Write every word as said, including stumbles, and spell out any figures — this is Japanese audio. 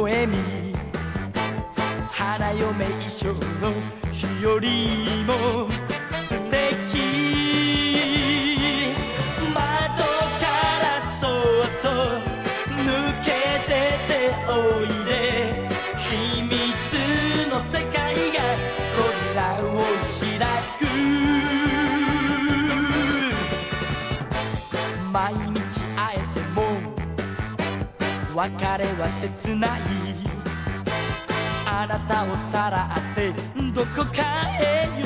微笑み花嫁衣装の日よりも素敵窓からそっと抜けてておいで秘密の世界が扉を開く毎日会えても別れは切ないあなたをさらってどこかへ